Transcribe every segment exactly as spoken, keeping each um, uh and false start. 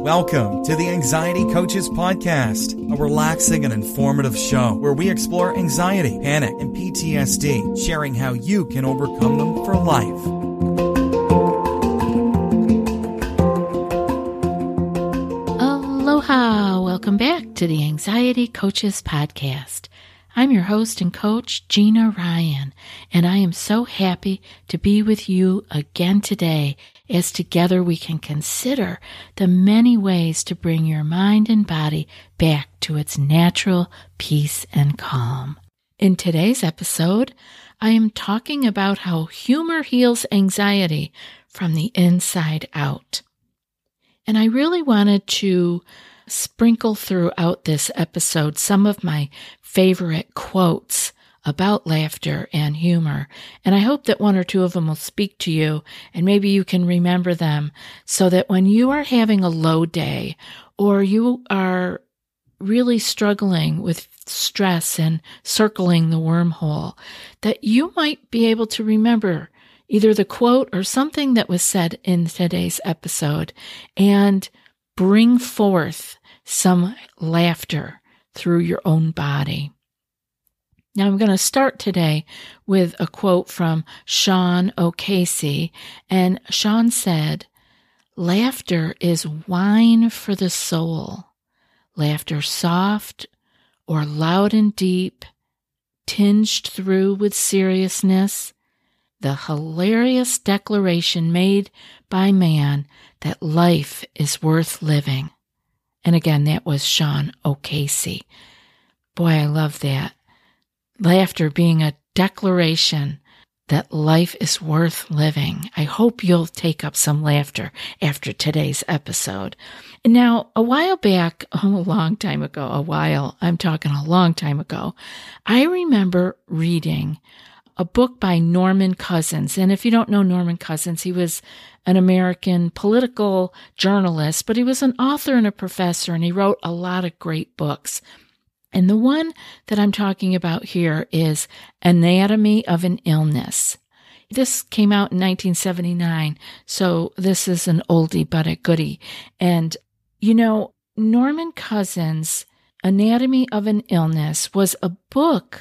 Welcome to the Anxiety Coaches Podcast, a relaxing and informative show where we explore anxiety, panic, and P T S D, sharing how you can overcome them for life. Aloha! Welcome back to the Anxiety Coaches Podcast. I'm your host and coach, Gina Ryan, and I am so happy to be with you again today as together we can consider the many ways to bring your mind and body back to its natural peace and calm. In today's episode, I am talking about how humor heals anxiety from the inside out. And I really wanted to sprinkle throughout this episode some of my favorite quotes about laughter and humor, and I hope that one or two of them will speak to you, and maybe you can remember them so that when you are having a low day or you are really struggling with stress and circling the wormhole, that you might be able to remember either the quote or something that was said in today's episode and bring forth some laughter through your own body. Now, I'm going to start today with a quote from Sean O'Casey, and Sean said, "Laughter is wine for the soul. Laughter soft or loud and deep, tinged through with seriousness, the hilarious declaration made by man that life is worth living." And again, that was Sean O'Casey. Boy, I love that. Laughter being a declaration that life is worth living. I hope you'll take up some laughter after today's episode. Now, a while back, oh, a long time ago, a while, I'm talking a long time ago, I remember reading a book by Norman Cousins. And if you don't know Norman Cousins, he was an American political journalist, but he was an author and a professor, and he wrote a lot of great books. And the one that I'm talking about here is Anatomy of an Illness. This came out in nineteen seventy-nine, so this is an oldie but a goodie. And, you know, Norman Cousins' Anatomy of an Illness was a book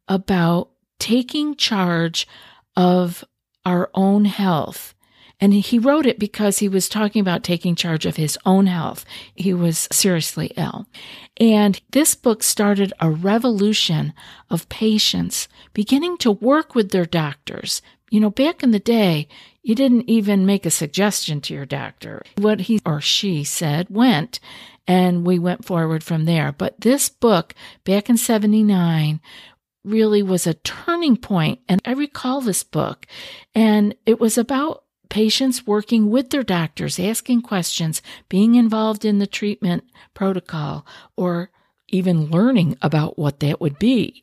about taking charge of our own health. And he wrote it because he was talking about taking charge of his own health. He was seriously ill. And this book started a revolution of patients beginning to work with their doctors. You know, back in the day, you didn't even make a suggestion to your doctor. What he or she said went, and we went forward from there. But this book, back in seventy-nine, really was a turning point. And I recall this book, and it was about patients working with their doctors, asking questions, being involved in the treatment protocol, or even learning about what that would be.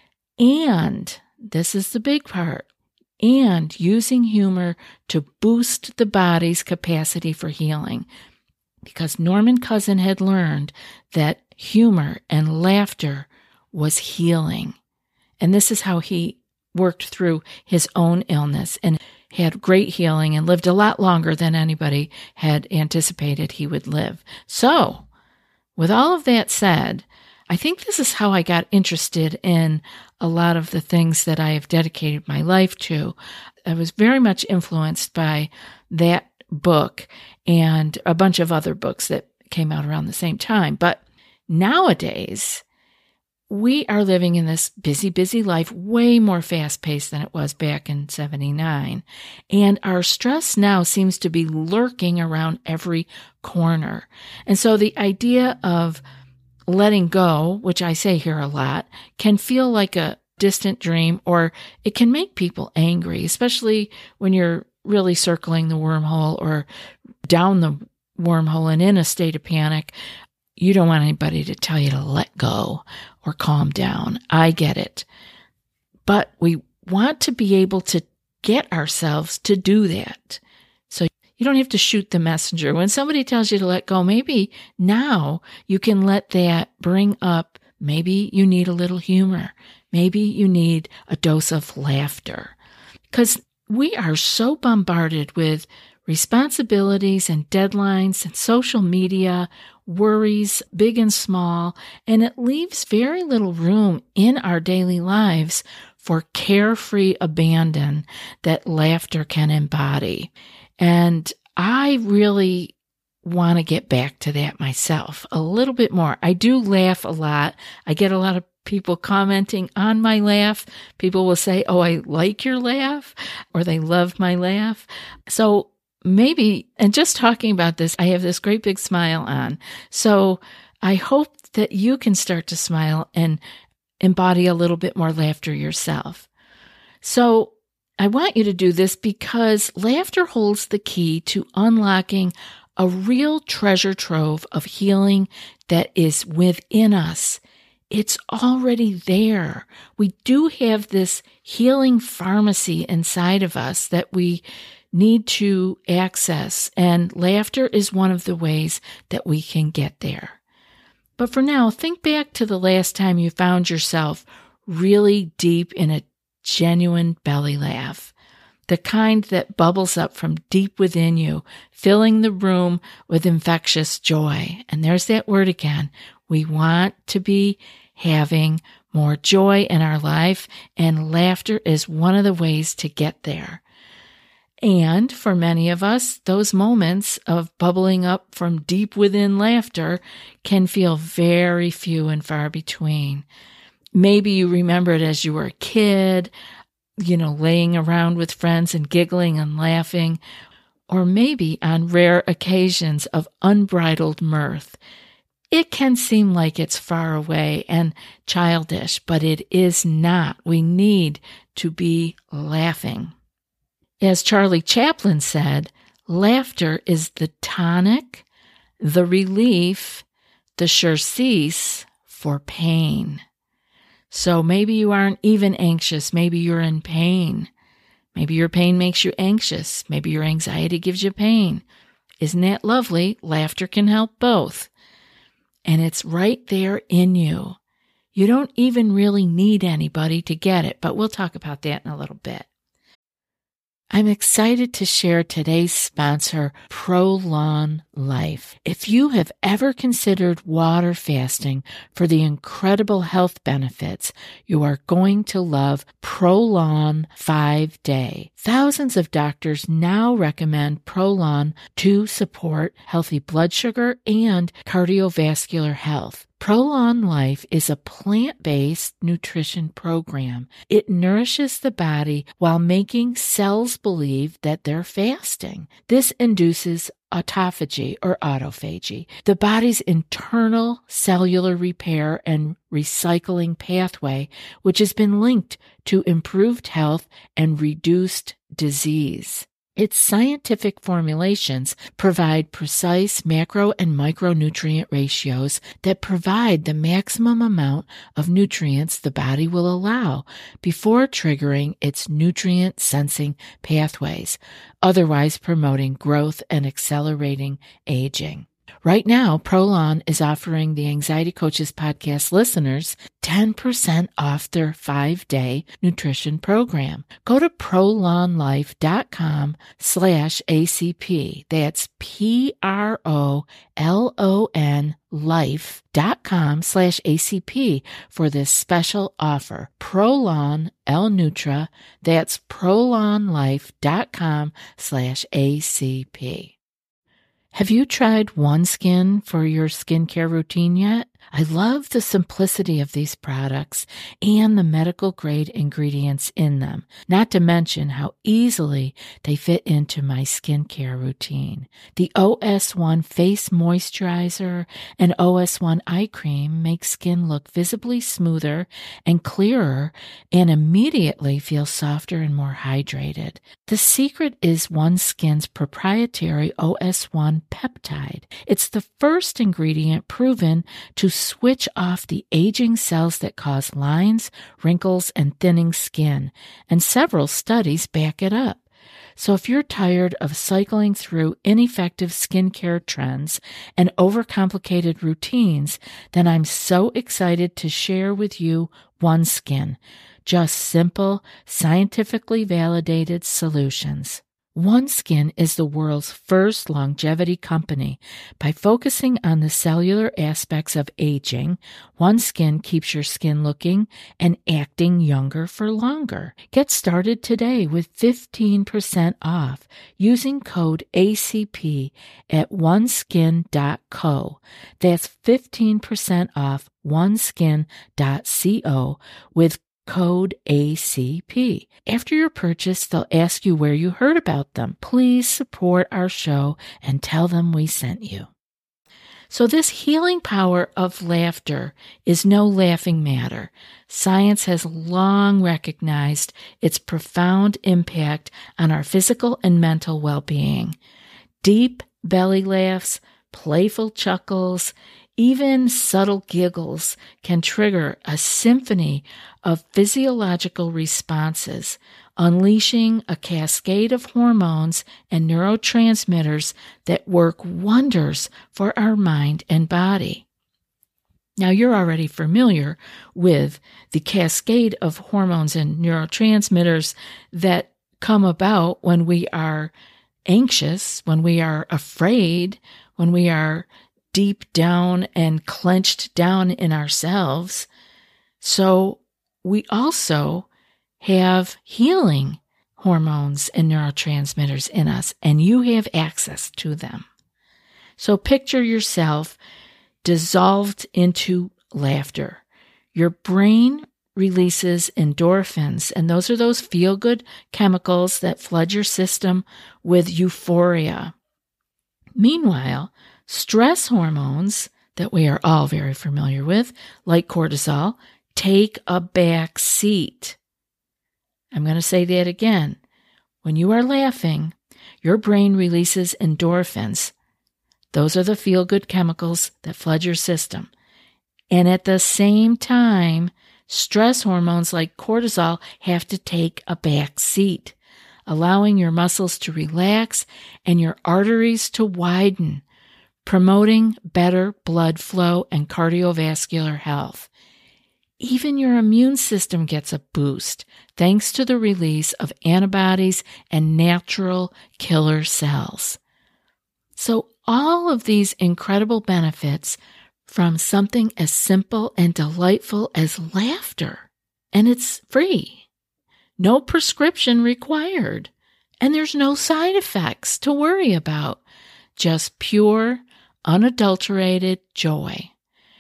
And this is the big part, and using humor to boost the body's capacity for healing. Because Norman Cousin had learned that humor and laughter was healing. And this is how he worked through his own illness and had great healing and lived a lot longer than anybody had anticipated he would live. So, with all of that said, I think this is how I got interested in a lot of the things that I have dedicated my life to. I was very much influenced by that book and a bunch of other books that came out around the same time. But nowadays, we are living in this busy, busy life, way more fast-paced than it was back in seventy-nine. And our stress now seems to be lurking around every corner. And so the idea of letting go, which I say here a lot, can feel like a distant dream, or it can make people angry, especially when you're really circling the wormhole or down the wormhole and in a state of panic. You don't want anybody to tell you to let go or calm down. I get it. But we want to be able to get ourselves to do that. So you don't have to shoot the messenger. When somebody tells you to let go, maybe now you can let that bring up, maybe you need a little humor. Maybe you need a dose of laughter. Because we are so bombarded with responsibilities and deadlines and social media, worries, big and small, and it leaves very little room in our daily lives for carefree abandon that laughter can embody. And I really want to get back to that myself a little bit more. I do laugh a lot. I get a lot of people commenting on my laugh. People will say, oh, I like your laugh, or they love my laugh. So maybe, and just talking about this, I have this great big smile on. So I hope that you can start to smile and embody a little bit more laughter yourself. So I want you to do this because laughter holds the key to unlocking a real treasure trove of healing that is within us. It's already there. We do have this healing pharmacy inside of us that we need to access, and laughter is one of the ways that we can get there. But for now, think back to the last time you found yourself really deep in a genuine belly laugh, the kind that bubbles up from deep within you, filling the room with infectious joy. And there's that word again. We want to be having more joy in our life, and laughter is one of the ways to get there. And for many of us, those moments of bubbling up from deep within laughter can feel very few and far between. Maybe you remember it as you were a kid, you know, laying around with friends and giggling and laughing, or maybe on rare occasions of unbridled mirth. It can seem like it's far away and childish, but it is not. We need to be laughing. As Charlie Chaplin said, laughter is the tonic, the relief, the surcease for pain. So maybe you aren't even anxious. Maybe you're in pain. Maybe your pain makes you anxious. Maybe your anxiety gives you pain. Isn't that lovely? Laughter can help both. And it's right there in you. You don't even really need anybody to get it, but we'll talk about that in a little bit. I'm excited to share today's sponsor, Prolon Life. If you have ever considered water fasting for the incredible health benefits, you are going to love Prolon five day. Thousands of doctors now recommend Prolon to support healthy blood sugar and cardiovascular health. Prolon Life is a plant-based nutrition program. It nourishes the body while making cells believe that they're fasting. This induces autophagy or autophagy, the body's internal cellular repair and recycling pathway, which has been linked to improved health and reduced disease. Its scientific formulations provide precise macro and micronutrient ratios that provide the maximum amount of nutrients the body will allow before triggering its nutrient sensing pathways, otherwise promoting growth and accelerating aging. Right now, Prolon is offering the Anxiety Coaches podcast listeners ten percent off their five-day nutrition program. Go to prolonlife.com slash ACP. That's P-R-O-L-O-N life.com slash ACP for this special offer. Prolon L-Nutra. That's prolonlife.com slash ACP. Have you tried OneSkin for your skincare routine yet? I love the simplicity of these products and the medical-grade ingredients in them, not to mention how easily they fit into my skincare routine. The O S one Face Moisturizer and O S one Eye Cream make skin look visibly smoother and clearer and immediately feel softer and more hydrated. The secret is OneSkin's proprietary O S one peptide. It's the first ingredient proven to switch off the aging cells that cause lines, wrinkles, and thinning skin, and several studies back it up. So if you're tired of cycling through ineffective skincare trends and overcomplicated routines, then I'm so excited to share with you OneSkin, just simple, scientifically validated solutions. OneSkin is the world's first longevity company. By focusing on the cellular aspects of aging, OneSkin keeps your skin looking and acting younger for longer. Get started today with fifteen percent off using code A C P at one skin dot co. That's fifteen percent off one skin dot co with code A C P. After your purchase, they'll ask you where you heard about them. Please support our show and tell them we sent you. So this healing power of laughter is no laughing matter. Science has long recognized its profound impact on our physical and mental well-being. Deep belly laughs, playful chuckles, even subtle giggles can trigger a symphony of physiological responses, unleashing a cascade of hormones and neurotransmitters that work wonders for our mind and body. Now, you're already familiar with the cascade of hormones and neurotransmitters that come about when we are anxious, when we are afraid, when we are deep down and clenched down in ourselves. So we also have healing hormones and neurotransmitters in us, and you have access to them. So picture yourself dissolved into laughter. Your brain releases endorphins, and those are those feel-good chemicals that flood your system with euphoria. Meanwhile, stress hormones that we are all very familiar with, like cortisol, take a back seat. I'm going to say that again. When you are laughing, your brain releases endorphins. Those are the feel-good chemicals that flood your system. And at the same time, stress hormones like cortisol have to take a back seat, allowing your muscles to relax and your arteries to widen, promoting better blood flow and cardiovascular health. Even your immune system gets a boost thanks to the release of antibodies and natural killer cells. So all of these incredible benefits from something as simple and delightful as laughter. And it's free. No prescription required. And there's no side effects to worry about. Just pure, unadulterated joy.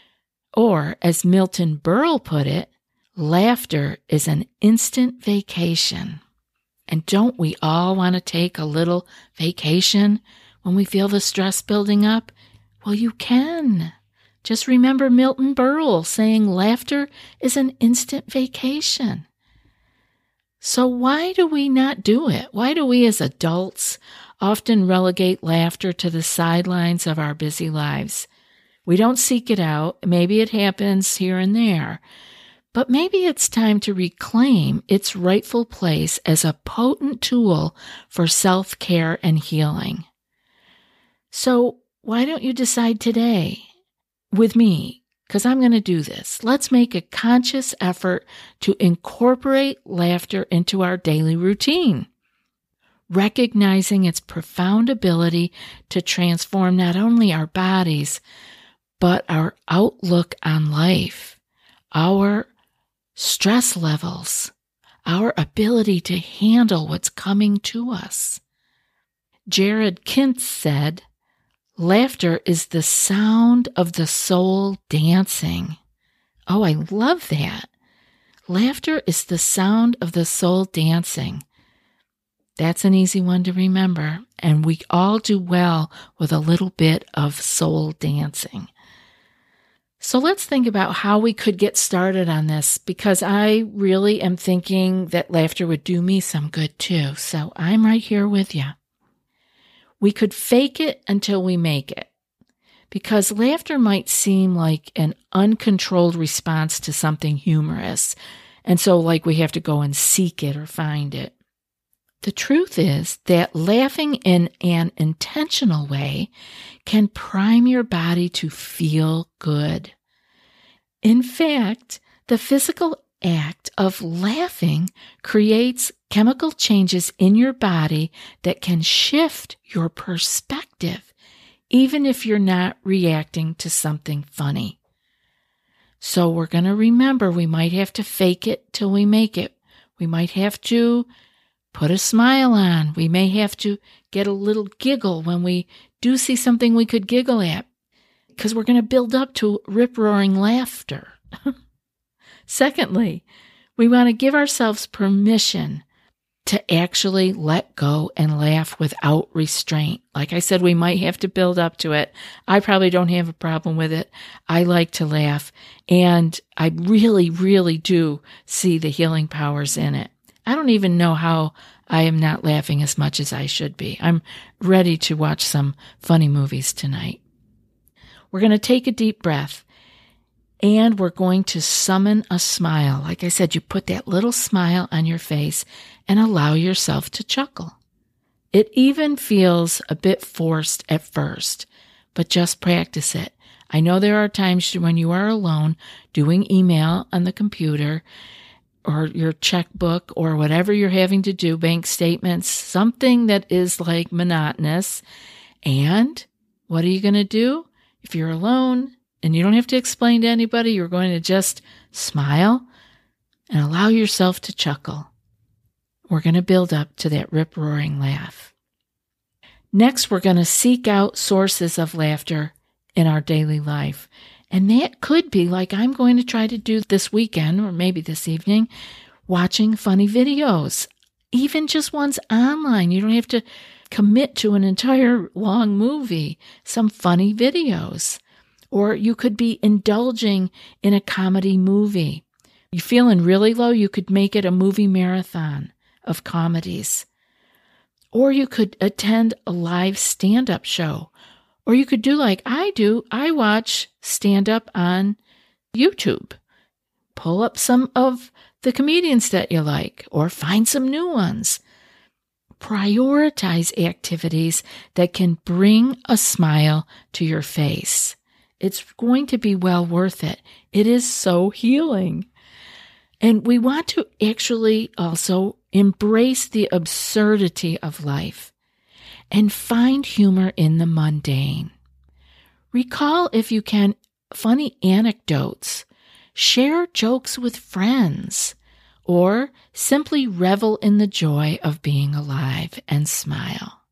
Or, as Milton Berle put it, laughter is an instant vacation. And don't we all want to take a little vacation when we feel the stress building up? Well, you can. Just remember Milton Berle saying laughter is an instant vacation. So why do we not do it? Why do we as adults often relegate laughter to the sidelines of our busy lives? We don't seek it out. Maybe it happens here and there. But maybe it's time to reclaim its rightful place as a potent tool for self-care and healing. So why don't you decide today with me, because I'm going to do this. Let's make a conscious effort to incorporate laughter into our daily routine, recognizing its profound ability to transform not only our bodies, but our outlook on life, our stress levels, our ability to handle what's coming to us. Jared Kintz said, "Laughter is the sound of the soul dancing." Oh, I love that. Laughter is the sound of the soul dancing. That's an easy one to remember, and we all do well with a little bit of soul dancing. So let's think about how we could get started on this, because I really am thinking that laughter would do me some good too. So I'm right here with you. We could fake it until we make it, because laughter might seem like an uncontrolled response to something humorous, and so like we have to go and seek it or find it. The truth is that laughing in an intentional way can prime your body to feel good. In fact, the physical act of laughing creates chemical changes in your body that can shift your perspective, even if you're not reacting to something funny. So we're going to remember we might have to fake it till we make it. We might have to put a smile on. We may have to get a little giggle when we do see something we could giggle at, because we're going to build up to rip-roaring laughter. Secondly, we want to give ourselves permission to actually let go and laugh without restraint. Like I said, we might have to build up to it. I probably don't have a problem with it. I like to laugh, and I really, really do see the healing powers in it. I don't even know how I am not laughing as much as I should be. I'm ready to watch some funny movies tonight. We're going to take a deep breath, and we're going to summon a smile. Like I said, you put that little smile on your face and allow yourself to chuckle. It even feels a bit forced at first, but just practice it. I know there are times when you are alone doing email on the computer or your checkbook or whatever you're having to do, bank statements, something that is like monotonous. And what are you going to do? If you're alone and you don't have to explain to anybody, you're going to just smile and allow yourself to chuckle. We're going to build up to that rip-roaring laugh. Next, we're going to seek out sources of laughter in our daily life. And that could be like I'm going to try to do this weekend, or maybe this evening, watching funny videos. Even just ones online. You don't have to commit to an entire long movie. Some funny videos. Or you could be indulging in a comedy movie. You're feeling really low, you could make it a movie marathon of comedies. Or you could attend a live stand-up show. Or you could do like I do. I watch stand-up on YouTube. Pull up some of the comedians that you like, or find some new ones. Prioritize activities that can bring a smile to your face. It's going to be well worth it. It is so healing. And we want to actually also embrace the absurdity of life and find humor in the mundane. Recall, if you can, funny anecdotes. Share jokes with friends, or simply revel in the joy of being alive and smile.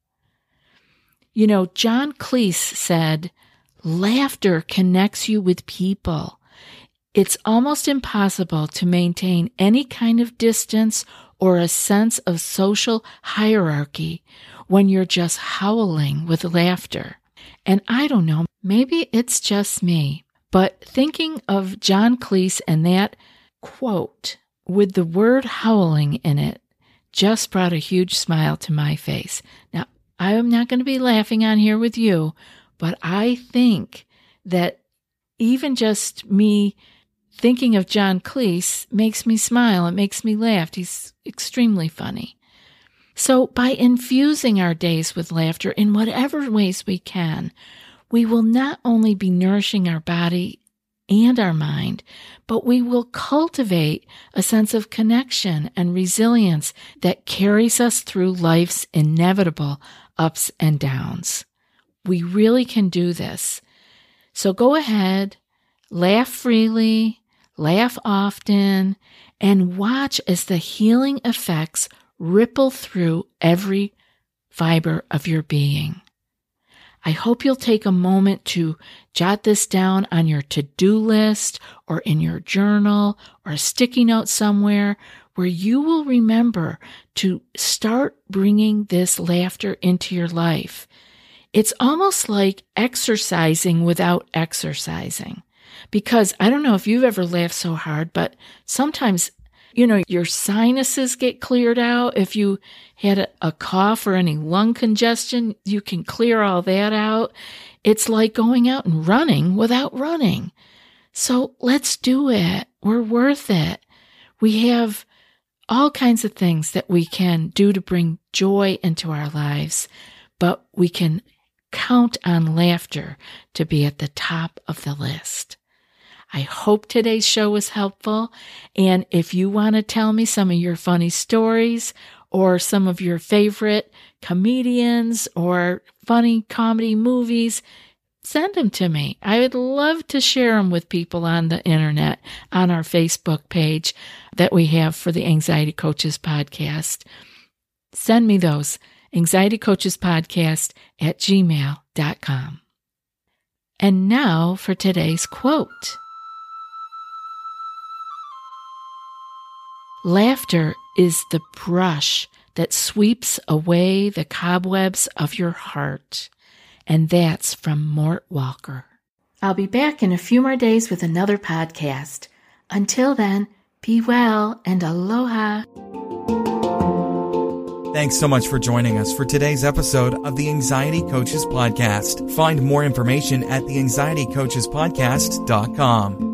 You know, John Cleese said, laughter connects you with people. It's almost impossible to maintain any kind of distance or a sense of social hierarchy when you're just howling with laughter. And I don't know, maybe it's just me, but thinking of John Cleese and that quote with the word howling in it just brought a huge smile to my face. Now, I am not going to be laughing on here with you, but I think that even just me thinking of John Cleese makes me smile. It makes me laugh. He's extremely funny. So by infusing our days with laughter in whatever ways we can, we will not only be nourishing our body and our mind, but we will cultivate a sense of connection and resilience that carries us through life's inevitable ups and downs. We really can do this. So go ahead, laugh freely, laugh often, and watch as the healing effects ripple through every fiber of your being. I hope you'll take a moment to jot this down on your to-do list or in your journal or a sticky note somewhere where you will remember to start bringing this laughter into your life. It's almost like exercising without exercising. Because I don't know if you've ever laughed so hard, but sometimes, you know, your sinuses get cleared out. If you had a, a cough or any lung congestion, you can clear all that out. It's like going out and running without running. So let's do it. We're worth it. We have all kinds of things that we can do to bring joy into our lives, but we can count on laughter to be at the top of the list. I hope today's show was helpful, and if you want to tell me some of your funny stories or some of your favorite comedians or funny comedy movies, send them to me. I would love to share them with people on the internet, on our Facebook page that we have for the Anxiety Coaches Podcast. Send me those, anxiety coaches podcast at gmail dot com. And now for today's quote. Laughter is the brush that sweeps away the cobwebs of your heart. And that's from Mort Walker. I'll be back in a few more days with another podcast. Until then, be well and aloha. Thanks so much for joining us for today's episode of the Anxiety Coaches Podcast. Find more information at the anxiety coaches podcast dot com.